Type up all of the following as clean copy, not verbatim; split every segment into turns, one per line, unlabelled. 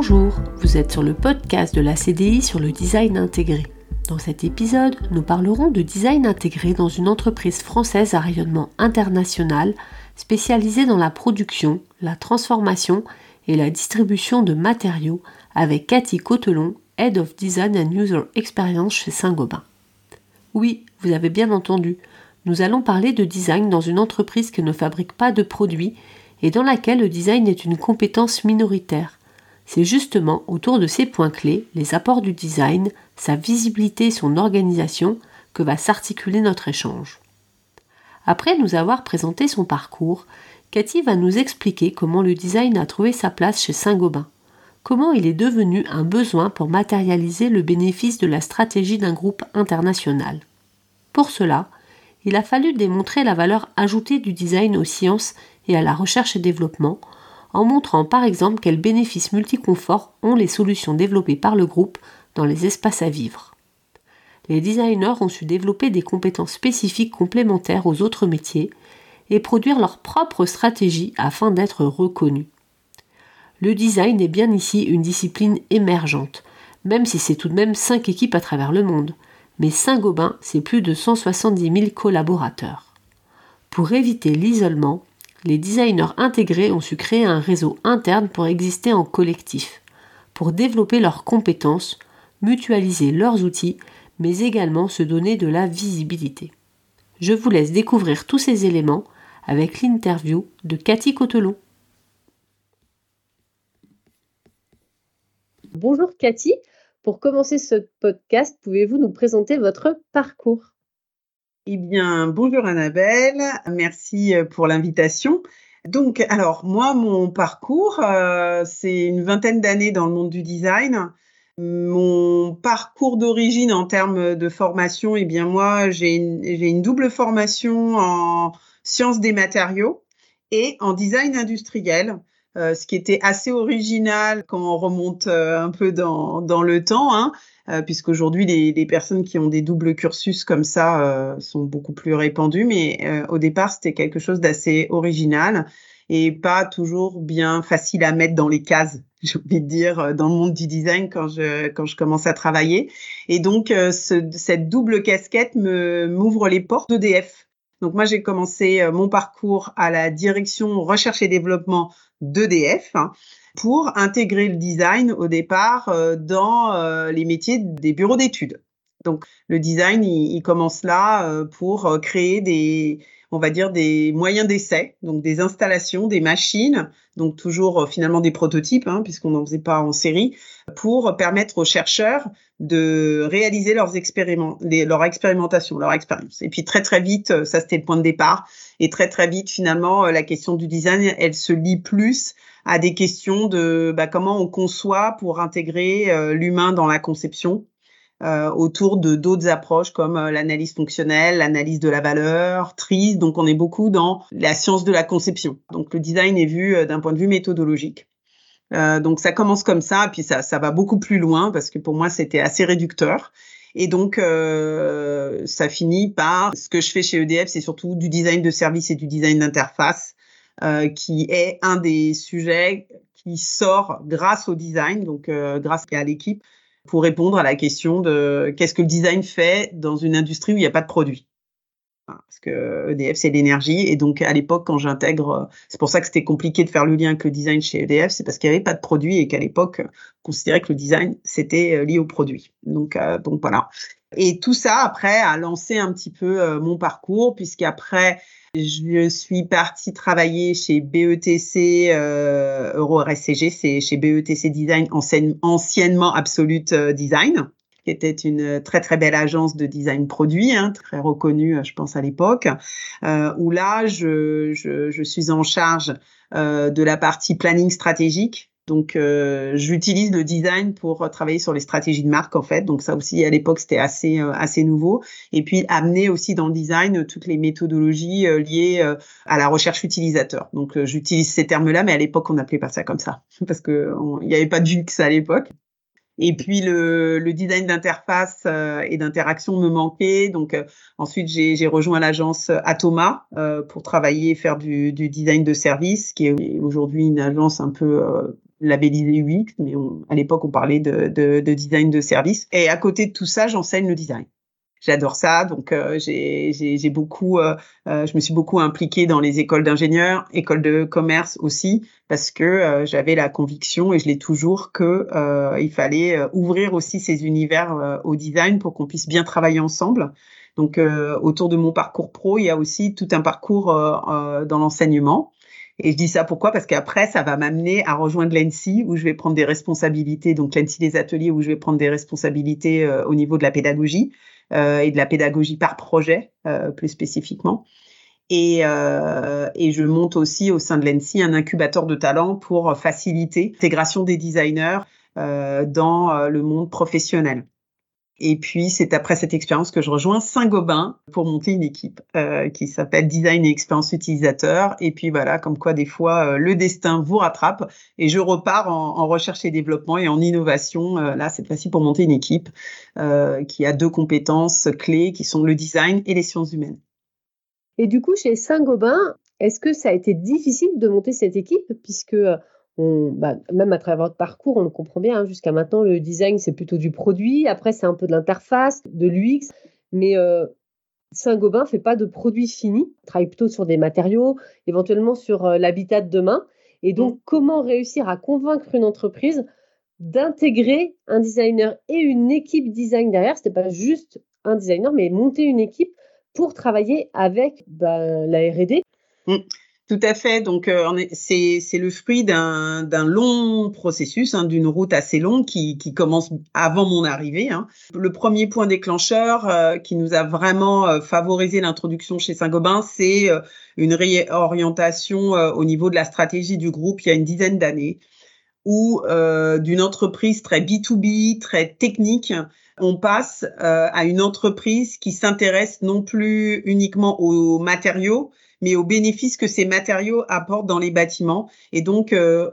Bonjour, vous êtes sur le podcast de la CDI sur le design intégré. Dans cet épisode, nous parlerons de design intégré dans une entreprise française à rayonnement international spécialisée dans la production, la transformation et la distribution de matériaux avec Cathy Cottelon, Head of Design and User Experience chez Saint-Gobain. Oui, vous avez bien entendu, nous allons parler de design dans une entreprise qui ne fabrique pas de produits et dans laquelle le design est une compétence minoritaire. C'est justement autour de ces points clés, les apports du design, sa visibilité et son organisation, que va s'articuler notre échange. Après nous avoir présenté son parcours, Cathy va nous expliquer comment le design a trouvé sa place chez Saint-Gobain, comment il est devenu un besoin pour matérialiser le bénéfice de la stratégie d'un groupe international. Pour cela, il a fallu démontrer la valeur ajoutée du design aux sciences et à la recherche et développement, en montrant par exemple quels bénéfices multiconforts ont les solutions développées par le groupe dans les espaces à vivre. Les designers ont su développer des compétences spécifiques complémentaires aux autres métiers et produire leur propre stratégie afin d'être reconnus. Le design est bien ici une discipline émergente, même si c'est tout de même 5 équipes à travers le monde, mais Saint-Gobain, c'est plus de 170 000 collaborateurs. Pour éviter l'isolement, les designers intégrés ont su créer un réseau interne pour exister en collectif, pour développer leurs compétences, mutualiser leurs outils, mais également se donner de la visibilité. Je vous laisse découvrir tous ces éléments avec l'interview de Cathy Cottelon. Bonjour Cathy, pour commencer ce podcast, pouvez-vous nous présenter votre parcours ?
Eh bien, bonjour Annabelle, merci pour l'invitation. Donc, alors, moi, mon parcours, c'est une vingtaine d'années dans le monde du design. Mon parcours d'origine en termes de formation, eh bien, moi, j'ai une double formation en sciences des matériaux et en design industriel, ce qui était assez original quand on remonte un peu dans le temps, hein. Puisqu'aujourd'hui, les personnes qui ont des doubles cursus comme ça sont beaucoup plus répandues. Mais au départ, c'était quelque chose d'assez original et pas toujours bien facile à mettre dans les cases, j'ai envie de dire, dans le monde du design quand je commence à travailler. Et donc, cette double casquette m'ouvre les portes d'EDF. Donc, moi, j'ai commencé mon parcours à la direction recherche et développement d'EDF, hein, pour intégrer le design au départ dans les métiers des bureaux d'études. Donc, le design, il commence là pour créer on va dire des moyens d'essai, donc des installations, des machines, donc toujours finalement des prototypes, hein, puisqu'on n'en faisait pas en série, pour permettre aux chercheurs de réaliser leur expérimentation, leur expérience. Et puis très très vite, ça c'était le point de départ, et très très vite finalement, la question du design, elle se lie plus à des questions de comment on conçoit pour intégrer l'humain dans la conception, autour de d'autres approches comme l'analyse fonctionnelle, l'analyse de la valeur, TRIZ. Donc, on est beaucoup dans la science de la conception. Donc, le design est vu d'un point de vue méthodologique. Donc, ça commence comme ça, puis ça va beaucoup plus loin parce que pour moi, c'était assez réducteur. Et donc, ça finit par ce que je fais chez EDF, c'est surtout du design de service et du design d'interface, qui est un des sujets qui sort grâce au design, donc grâce à l'équipe, pour répondre à la question de qu'est-ce que le design fait dans une industrie où il n'y a pas de produit. Parce que EDF, c'est l'énergie. Et donc, à l'époque, quand j'intègre, c'est pour ça que c'était compliqué de faire le lien avec le design chez EDF, c'est parce qu'il n'y avait pas de produit et qu'à l'époque, on considérait que le design, c'était lié au produit. Donc voilà. Et tout ça, après, a lancé un petit peu mon parcours, puisqu'après, je suis partie travailler chez BETC, EuroRSCG, c'est chez BETC Design, anciennement Absolute Design, qui était une très très belle agence de design produit, hein, très reconnue, je pense à l'époque, où là, je suis en charge de la partie planning stratégique. Donc, j'utilise le design pour travailler sur les stratégies de marque, en fait. Donc, ça aussi, à l'époque, c'était assez nouveau. Et puis, amener aussi dans le design toutes les méthodologies liées à la recherche utilisateur. Donc, j'utilise ces termes-là, mais à l'époque, on n'appelait pas ça comme ça, parce que il n'y avait pas de UX à l'époque. Et puis le design d'interface et d'interaction me manquait. Donc ensuite j'ai rejoint l'agence Atoma pour travailler et faire du design de service, qui est aujourd'hui une agence un peu labellisé UX, mais à l'époque, on parlait de design de service. Et à côté de tout ça, j'enseigne le design. J'adore ça, donc j'ai beaucoup, je me suis beaucoup impliquée dans les écoles d'ingénieurs, écoles de commerce aussi, parce que j'avais la conviction, et je l'ai toujours, que il fallait ouvrir aussi ces univers au design pour qu'on puisse bien travailler ensemble. Donc autour de mon parcours pro, il y a aussi tout un parcours dans l'enseignement. Et je dis ça pourquoi? Parce qu'après, ça va m'amener à rejoindre l'ENSI, où je vais prendre des responsabilités, donc l'ENSI des ateliers, où je vais prendre des responsabilités au niveau de la pédagogie. Et de la pédagogie par projet, plus spécifiquement. Et je monte aussi au sein de l'ENSI un incubateur de talents pour faciliter l'intégration des designers dans le monde professionnel. Et puis, c'est après cette expérience que je rejoins Saint-Gobain pour monter une équipe qui s'appelle Design et Expérience Utilisateur. Et puis voilà, comme quoi des fois, le destin vous rattrape. Et je repars en recherche et développement et en innovation. Là, cette fois-ci pour monter une équipe qui a 2 compétences clés qui sont le design et les sciences humaines.
Et du coup, chez Saint-Gobain, est-ce que ça a été difficile de monter cette équipe puisque même à travers votre parcours, on le comprend bien, jusqu'à maintenant, le design, c'est plutôt du produit. Après, c'est un peu de l'interface, de l'UX. Mais Saint-Gobain ne fait pas de produits finis. Il travaille plutôt sur des matériaux, éventuellement sur l'habitat de demain. Et donc, comment réussir à convaincre une entreprise d'intégrer un designer et une équipe design derrière? Ce n'est pas juste un designer, mais monter une équipe pour travailler avec la R&D.
Tout à fait. Donc, c'est le fruit d'un long processus, d'une route assez longue qui commence avant mon arrivée. Le premier point déclencheur qui nous a vraiment favorisé l'introduction chez Saint-Gobain, c'est une réorientation au niveau de la stratégie du groupe il y a une dizaine d'années, où d'une entreprise très B2B, très technique, on passe à une entreprise qui s'intéresse non plus uniquement aux matériaux, mais aux bénéfices que ces matériaux apportent dans les bâtiments. Et donc,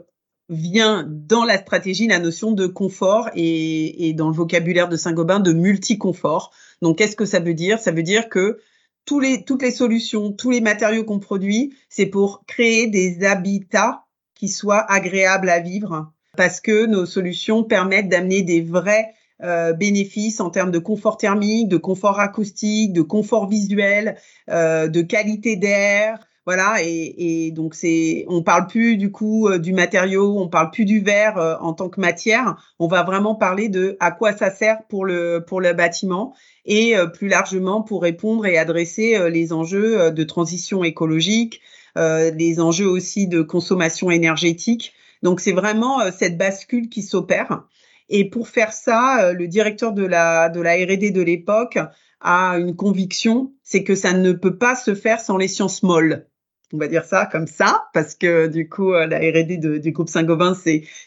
vient dans la stratégie la notion de confort et dans le vocabulaire de Saint-Gobain, de multi-confort. Donc, qu'est-ce que ça veut dire? Ça veut dire que toutes les solutions, tous les matériaux qu'on produit, c'est pour créer des habitats qui soient agréables à vivre, parce que nos solutions permettent d'amener des vrais bénéfices en termes de confort thermique, de confort acoustique, de confort visuel, de qualité d'air. Voilà, et donc on parle plus du coup du matériau, on parle plus du verre en tant que matière. On va vraiment parler de à quoi ça sert pour le bâtiment et plus largement pour répondre et adresser les enjeux de transition écologique, les enjeux aussi de consommation énergétique. Donc c'est vraiment cette bascule qui s'opère. Et pour faire ça, le directeur de la R&D de l'époque a une conviction, c'est que ça ne peut pas se faire sans les sciences molles. On va dire ça comme ça, parce que du coup, la R&D du groupe Saint-Gobain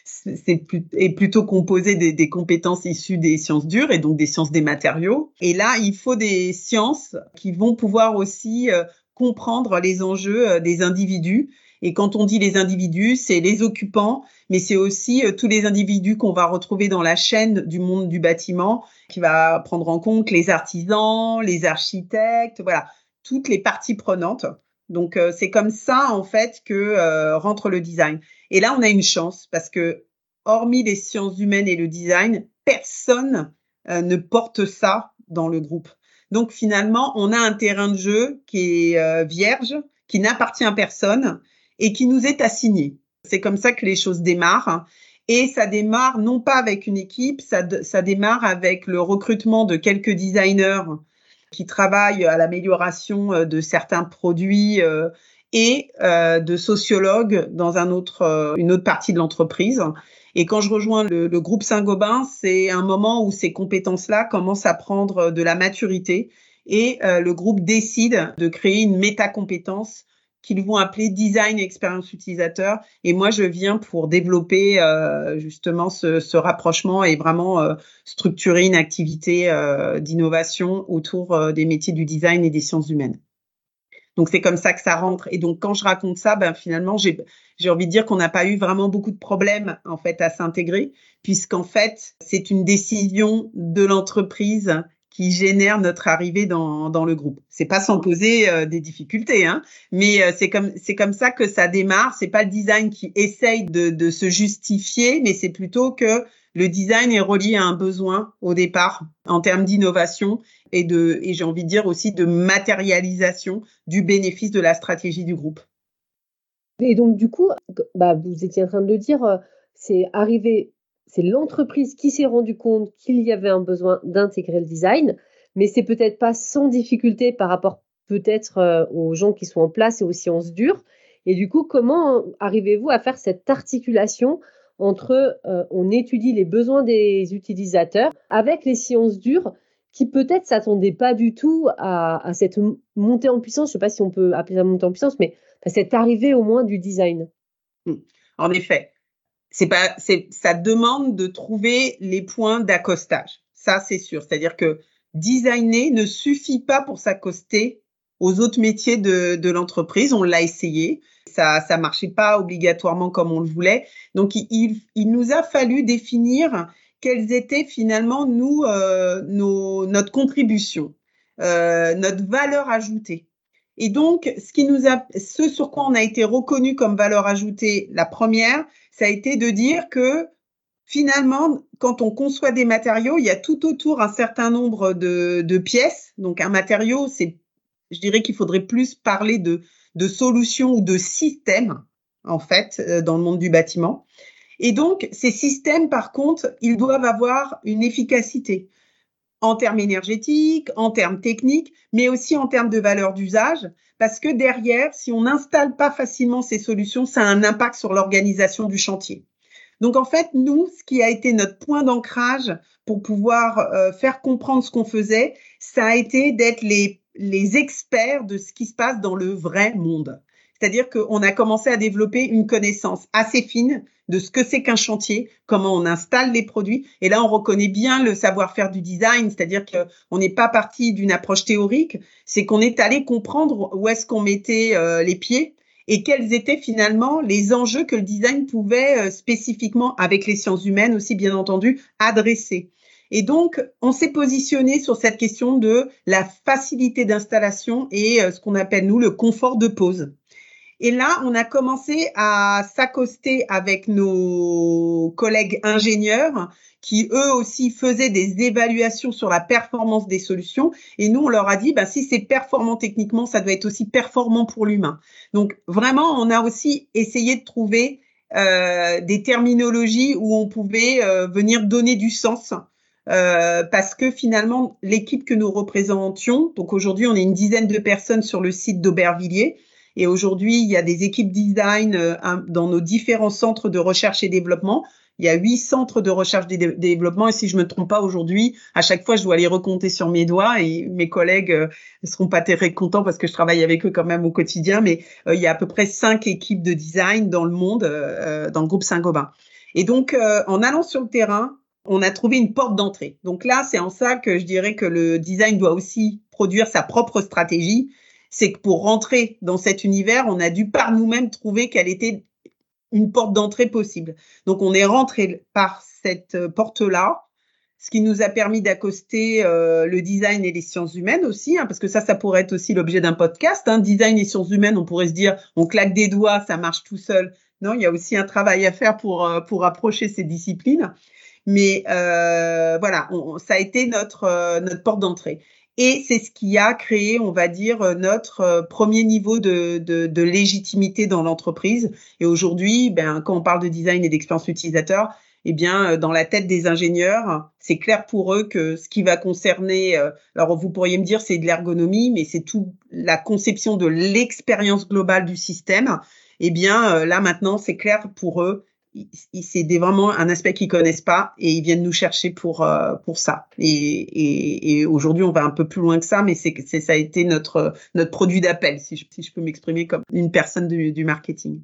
est plutôt composée des compétences issues des sciences dures et donc des sciences des matériaux. Et là, il faut des sciences qui vont pouvoir aussi comprendre les enjeux des individus. Et quand on dit les individus, c'est les occupants, mais c'est aussi tous les individus qu'on va retrouver dans la chaîne du monde du bâtiment, qui va prendre en compte les artisans, les architectes, voilà, toutes les parties prenantes. Donc, c'est comme ça, en fait, que rentre le design. Et là, on a une chance parce que, hormis les sciences humaines et le design, personne ne porte ça dans le groupe. Donc, finalement, on a un terrain de jeu qui est vierge, qui n'appartient à personne et qui nous est assigné. C'est comme ça que les choses démarrent. Et ça démarre non pas avec une équipe, ça démarre avec le recrutement de quelques designers qui travaillent à l'amélioration de certains produits et de sociologues dans une autre partie de l'entreprise. Et quand je rejoins le groupe Saint-Gobain, c'est un moment où ces compétences-là commencent à prendre de la maturité et le groupe décide de créer une métacompétence qu'ils vont appeler design et expérience utilisateur. Et moi, je viens pour développer justement ce rapprochement et vraiment structurer une activité d'innovation autour des métiers du design et des sciences humaines. Donc, c'est comme ça que ça rentre. Et donc, quand je raconte ça, finalement, j'ai envie de dire qu'on n'a pas eu vraiment beaucoup de problèmes, en fait, à s'intégrer, puisqu'en fait, c'est une décision de l'entreprise qui génèrent notre arrivée dans le groupe. C'est pas sans poser des difficultés, hein, mais c'est comme ça que ça démarre. C'est pas le design qui essaye de se justifier, mais c'est plutôt que le design est relié à un besoin au départ en termes d'innovation et j'ai envie de dire aussi de matérialisation du bénéfice de la stratégie du groupe.
Et donc, du coup, vous étiez en train de le dire, c'est l'entreprise qui s'est rendu compte qu'il y avait un besoin d'intégrer le design, mais c'est peut-être pas sans difficulté par rapport peut-être aux gens qui sont en place et aux sciences dures. Et du coup, comment arrivez-vous à faire cette articulation entre on étudie les besoins des utilisateurs avec les sciences dures qui peut-être s'attendaient pas du tout à cette montée en puissance, je sais pas si on peut appeler ça montée en puissance, mais cette arrivée au moins du design.
En effet, ça demande de trouver les points d'accostage. Ça, c'est sûr. C'est-à-dire que designer ne suffit pas pour s'accoster aux autres métiers de l'entreprise. On l'a essayé. Ça marchait pas obligatoirement comme on le voulait. Donc, il nous a fallu définir quelles étaient finalement notre contribution, notre valeur ajoutée. Et donc, ce sur quoi on a été reconnu comme valeur ajoutée, la première, ça a été de dire que finalement, quand on conçoit des matériaux, il y a tout autour un certain nombre de pièces. Donc, un matériau, je dirais qu'il faudrait plus parler de solutions ou de systèmes, en fait, dans le monde du bâtiment. Et donc, ces systèmes, par contre, ils doivent avoir une efficacité en termes énergétiques, en termes techniques, mais aussi en termes de valeur d'usage, parce que derrière, si on n'installe pas facilement ces solutions, ça a un impact sur l'organisation du chantier. Donc en fait, nous, ce qui a été notre point d'ancrage pour pouvoir faire comprendre ce qu'on faisait, ça a été d'être les experts de ce qui se passe dans le vrai monde. C'est-à-dire qu'on a commencé à développer une connaissance assez fine de ce que c'est qu'un chantier, comment on installe les produits. Et là, on reconnaît bien le savoir-faire du design, c'est-à-dire qu'on n'est pas parti d'une approche théorique, c'est qu'on est allé comprendre où est-ce qu'on mettait les pieds et quels étaient finalement les enjeux que le design pouvait spécifiquement, avec les sciences humaines aussi bien entendu, adresser. Et donc, on s'est positionné sur cette question de la facilité d'installation et ce qu'on appelle, nous, le confort de pose. Et là, on a commencé à s'accoster avec nos collègues ingénieurs qui, eux aussi, faisaient des évaluations sur la performance des solutions. Et nous, on leur a dit, si c'est performant techniquement, ça doit être aussi performant pour l'humain. Donc, vraiment, on a aussi essayé de trouver des terminologies où on pouvait venir donner du sens. Parce que finalement, l'équipe que nous représentions, donc aujourd'hui, on est une dizaine de personnes sur le site d'Aubervilliers. Et aujourd'hui, il y a des équipes design dans nos différents centres de recherche et développement. Il y a 8 centres de recherche et développement. Et si je me trompe pas aujourd'hui, à chaque fois, je dois les recompter sur mes doigts. Et mes collègues ne seront pas très contents parce que je travaille avec eux quand même au quotidien. Mais il y a à peu près 5 équipes de design dans le monde, dans le groupe Saint-Gobain. Et donc, en allant sur le terrain, on a trouvé une porte d'entrée. Donc là, c'est en ça que je dirais que le design doit aussi produire sa propre stratégie. C'est que pour rentrer dans cet univers, on a dû par nous-mêmes trouver quelle était une porte d'entrée possible. Donc, on est rentré par cette porte-là, ce qui nous a permis d'accoster le design et les sciences humaines aussi, parce que ça pourrait être aussi l'objet d'un podcast. Design et sciences humaines, on pourrait se dire, on claque des doigts, ça marche tout seul. Non, il y a aussi un travail à faire pour approcher ces disciplines. Mais voilà, ça a été notre porte d'entrée. Et c'est ce qui a créé, on va dire, notre premier niveau de légitimité dans l'entreprise. Et aujourd'hui, quand on parle de design et d'expérience utilisateur, dans la tête des ingénieurs, c'est clair pour eux que ce qui va concerner, alors vous pourriez me dire c'est de l'ergonomie, mais c'est tout la conception de l'expérience globale du système. Là maintenant, c'est clair pour eux. C'est vraiment un aspect qu'ils connaissent pas et ils viennent nous chercher pour ça. Et aujourd'hui, on va un peu plus loin que ça, mais ça a été notre produit d'appel, si je peux m'exprimer comme une personne du marketing.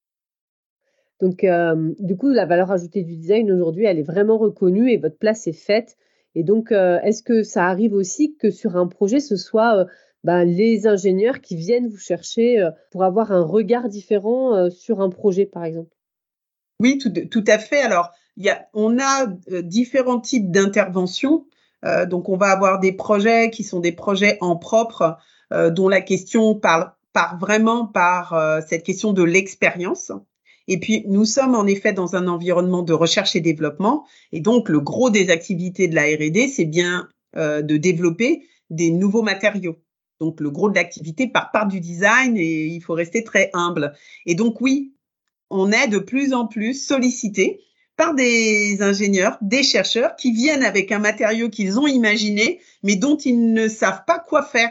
Donc, du coup, la valeur ajoutée du design aujourd'hui, elle est vraiment reconnue et votre place est faite. Et donc, est-ce que ça arrive aussi que sur un projet, ce soit les ingénieurs qui viennent vous chercher pour avoir un regard différent sur un projet, par exemple?
Oui, tout à fait. Alors, on a différents types d'interventions. Donc, on va avoir des projets qui sont des projets en propre, dont la question part vraiment par cette question de l'expérience. Et puis, nous sommes en effet dans un environnement de recherche et développement. Et donc, le gros des activités de la R&D, c'est bien de développer des nouveaux matériaux. Donc, le gros de l'activité part du design et il faut rester très humble. Et donc, oui, on est de plus en plus sollicité par des ingénieurs, des chercheurs qui viennent avec un matériau qu'ils ont imaginé, mais dont ils ne savent pas quoi faire.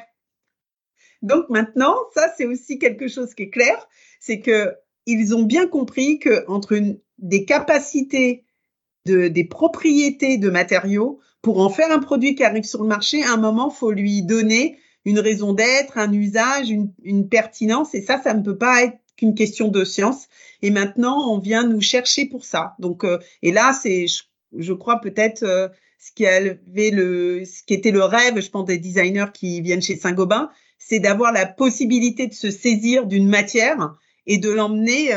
Donc maintenant, ça, c'est aussi quelque chose qui est clair, c'est qu'ils ont bien compris qu'entre des capacités, des propriétés de matériaux, pour en faire un produit qui arrive sur le marché, à un moment, il faut lui donner une raison d'être, un usage, une pertinence, et ça ne peut pas être qu'une question de science. Et maintenant, on vient nous chercher pour ça. Donc, et là, c'est, je crois peut-être ce qui était le rêve, je pense, des designers qui viennent chez Saint-Gobain, c'est d'avoir la possibilité de se saisir d'une matière et de l'emmener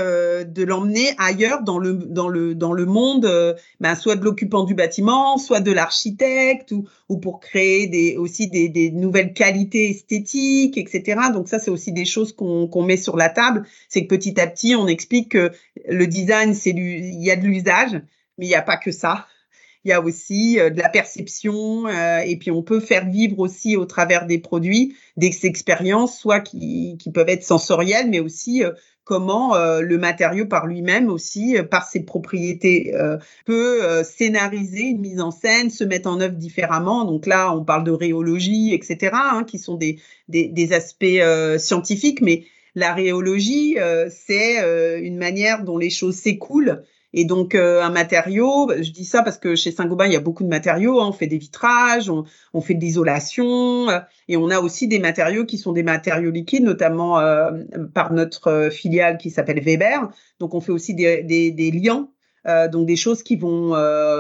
ailleurs dans le monde, soit de l'occupant du bâtiment, soit de l'architecte, ou pour créer aussi des nouvelles qualités esthétiques, etc. Donc ça, c'est aussi des choses qu'on met sur la table. C'est que petit à petit, on explique que le design, il y a de l'usage, mais il n'y a pas que ça. Il y a aussi de la perception, et puis on peut faire vivre aussi au travers des produits des expériences, soit qui peuvent être sensorielles, mais aussi comment le matériau par lui-même aussi, par ses propriétés, peut scénariser une mise en scène, se mettre en œuvre différemment. Donc là, on parle de rhéologie, etc., qui sont des aspects scientifiques, mais la rhéologie, c'est une manière dont les choses s'écoulent. Et donc, un matériau, je dis ça parce que chez Saint-Gobain, il y a beaucoup de matériaux. On fait des vitrages, on fait de l'isolation, et on a aussi des matériaux qui sont des matériaux liquides, notamment par notre filiale qui s'appelle Weber. Donc, on fait aussi des liants, donc des choses qui vont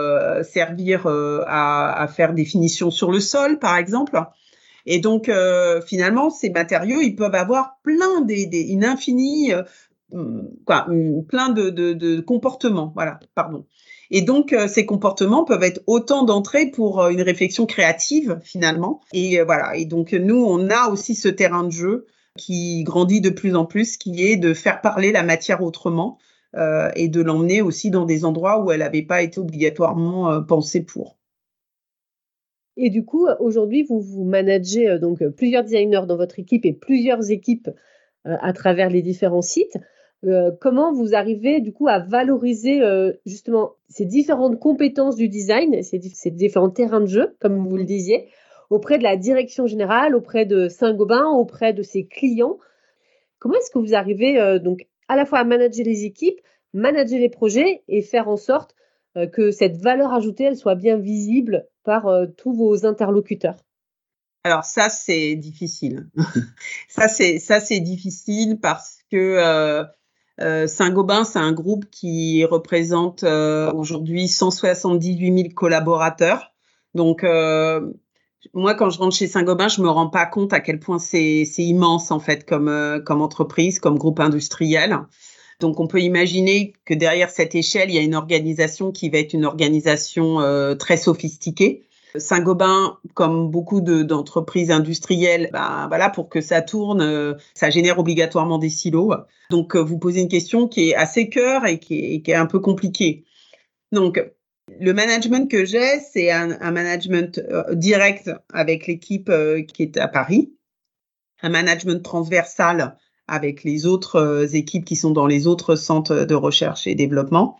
servir à faire des finitions sur le sol, par exemple. Et donc, finalement, ces matériaux, ils peuvent avoir une infinie... plein de comportements, voilà, pardon. Et donc, ces comportements peuvent être autant d'entrées pour une réflexion créative, finalement. Et voilà. Et donc, nous, on a aussi ce terrain de jeu qui grandit de plus en plus, qui est de faire parler la matière autrement, et de l'emmener aussi dans des endroits où elle n'avait pas été obligatoirement pensée pour.
Et du coup, aujourd'hui, vous managez donc plusieurs designers dans votre équipe et plusieurs équipes à travers les différents sites. Comment vous arrivez du coup à valoriser justement ces différentes compétences du design, ces différents terrains de jeu, comme vous le disiez, auprès de la direction générale, auprès de Saint-Gobain, auprès de ses clients? Comment est-ce que vous arrivez donc à la fois à manager les équipes, manager les projets et faire en sorte que cette valeur ajoutée, elle soit bien visible par tous vos interlocuteurs?
Alors ça, c'est difficile. Ça, c'est difficile parce que Saint-Gobain, c'est un groupe qui représente aujourd'hui 178 000 collaborateurs. Donc, moi, quand je rentre chez Saint-Gobain, je me rends pas compte à quel point c'est immense, en fait, comme entreprise, comme groupe industriel. Donc, on peut imaginer que derrière cette échelle, il y a une organisation qui va être une organisation très sophistiquée. Saint-Gobain, comme beaucoup d'entreprises industrielles, voilà, pour que ça tourne, ça génère obligatoirement des silos. Donc, vous posez une question qui est assez cœur et qui est un peu compliquée. Donc, le management que j'ai, c'est un management direct avec l'équipe qui est à Paris, un management transversal avec les autres équipes qui sont dans les autres centres de recherche et développement.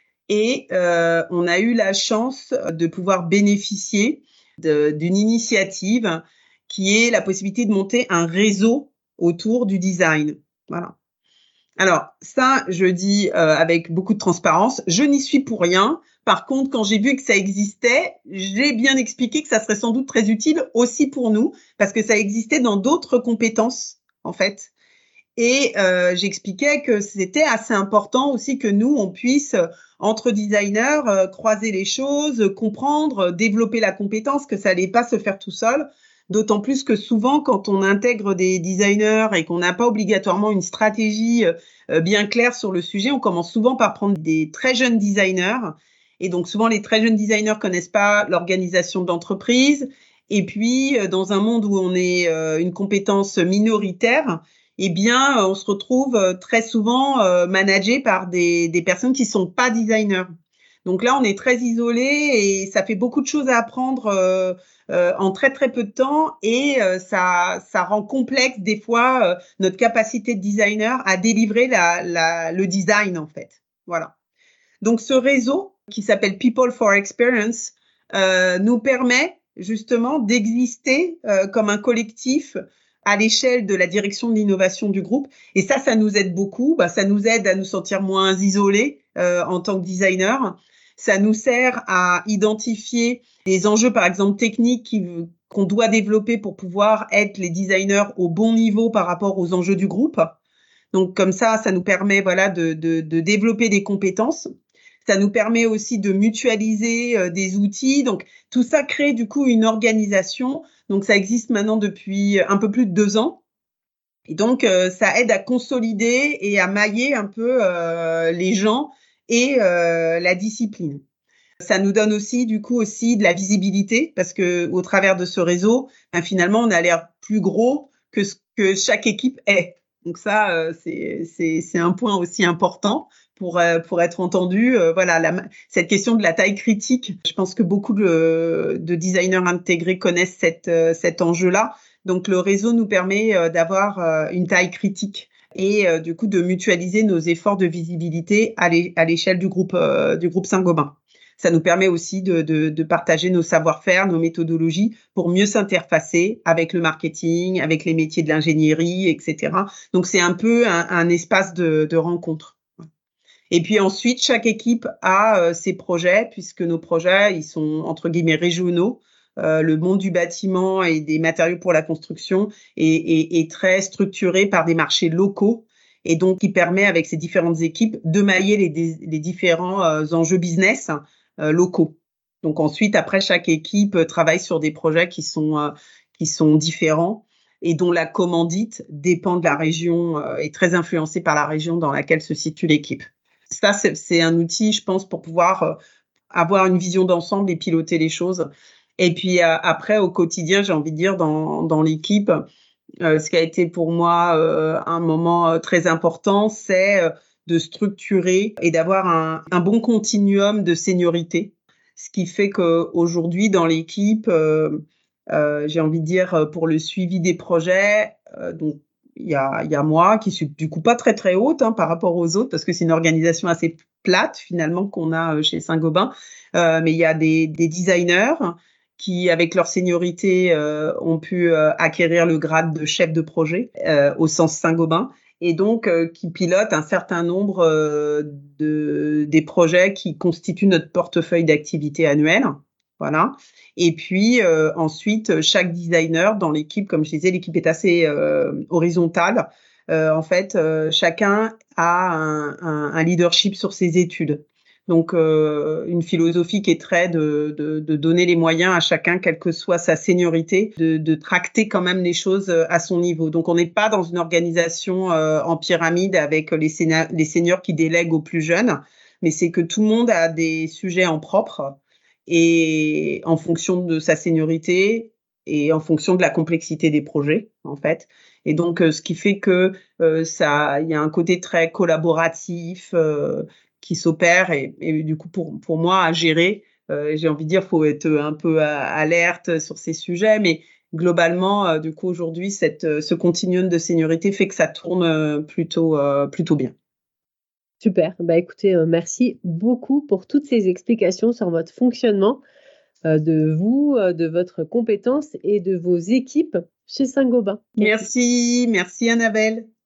Et on a eu la chance de pouvoir bénéficier d'une initiative qui est la possibilité de monter un réseau autour du design. Voilà. Alors ça, je dis avec beaucoup de transparence, je n'y suis pour rien. Par contre, quand j'ai vu que ça existait, j'ai bien expliqué que ça serait sans doute très utile aussi pour nous, parce que ça existait dans d'autres compétences, en fait. Et j'expliquais que c'était assez important aussi que nous, on puisse, entre designers, croiser les choses, comprendre, développer la compétence, que ça allait pas se faire tout seul. D'autant plus que souvent, quand on intègre des designers et qu'on n'a pas obligatoirement une stratégie bien claire sur le sujet, on commence souvent par prendre des très jeunes designers Et donc, souvent, les très jeunes designers connaissent pas l'organisation d'entreprise. Et puis, dans un monde où on est une compétence minoritaire, eh bien, on se retrouve très souvent managé par des personnes qui sont pas designers. Donc là, on est très isolé et ça fait beaucoup de choses à apprendre en très très peu de temps et ça rend complexe des fois notre capacité de designer à délivrer le design en fait. Voilà. Donc ce réseau qui s'appelle People for Experience nous permet justement d'exister comme un collectif à l'échelle de la direction de l'innovation du groupe. Et ça nous aide beaucoup. Ça nous aide à nous sentir moins isolés en tant que designer. Ça nous sert à identifier les enjeux, par exemple, techniques qu'on doit développer pour pouvoir être les designers au bon niveau par rapport aux enjeux du groupe. Donc, comme ça nous permet, de développer des compétences. Ça nous permet aussi de mutualiser des outils. Donc, tout ça crée du coup une organisation. Donc, ça existe maintenant depuis un peu plus de 2 ans. Et donc, ça aide à consolider et à mailler un peu les gens et la discipline. Ça nous donne aussi, du coup, aussi de la visibilité parce que au travers de ce réseau, finalement, on a l'air plus gros que ce que chaque équipe est. Donc ça, c'est un point aussi important pour être entendu. Cette question de la taille critique, je pense que beaucoup de designers intégrés connaissent cet enjeu-là. Donc le réseau nous permet d'avoir une taille critique et du coup de mutualiser nos efforts de visibilité à l'échelle du groupe Saint-Gobain. Ça nous permet aussi de partager nos savoir-faire, nos méthodologies pour mieux s'interfacer avec le marketing, avec les métiers de l'ingénierie, etc. Donc, c'est un peu un espace de rencontre. Et puis ensuite, chaque équipe a ses projets, puisque nos projets, ils sont entre guillemets régionaux. Le monde du bâtiment et des matériaux pour la construction est très structuré par des marchés locaux. Et donc, qui permet avec ces différentes équipes de mailler les différents enjeux business locaux. Donc ensuite, après, chaque équipe travaille sur des projets qui sont différents et dont la commandite dépend de la région, est très influencée par la région dans laquelle se situe l'équipe. Ça, c'est un outil, je pense, pour pouvoir avoir une vision d'ensemble et piloter les choses. Et puis après, au quotidien, j'ai envie de dire, dans l'équipe, ce qui a été pour moi un moment très important, c'est de structurer et d'avoir un bon continuum de seniorité. Ce qui fait qu'aujourd'hui, dans l'équipe, j'ai envie de dire, pour le suivi des projets, donc il y a moi qui suis du coup pas très très haute par rapport aux autres parce que c'est une organisation assez plate finalement qu'on a chez Saint-Gobain, mais il y a des designers qui, avec leur seniorité, ont pu acquérir le grade de chef de projet au sens Saint-Gobain et donc qui pilotent un certain nombre des projets qui constituent notre portefeuille d'activités annuel. Voilà. Et puis ensuite, chaque designer dans l'équipe, comme je disais, l'équipe est assez horizontale. En fait, chacun a un leadership sur ses études. Donc, une philosophie qui est très de donner les moyens à chacun, quelle que soit sa seniorité, de tracter quand même les choses à son niveau. Donc, on n'est pas dans une organisation en pyramide avec les seniors qui délèguent aux plus jeunes, mais c'est que tout le monde a des sujets en propre et en fonction de sa seniorité et en fonction de la complexité des projets, en fait. Et donc, ce qui fait que il y a un côté très collaboratif qui s'opère et du coup pour moi à gérer, j'ai envie de dire faut être un peu alerte sur ces sujets, mais globalement du coup aujourd'hui ce continuum de seniorité fait que ça tourne plutôt bien.
Super, écoutez, merci beaucoup pour toutes ces explications sur votre fonctionnement, de vous, de votre compétence et de vos équipes chez Saint-Gobain.
Merci Annabelle.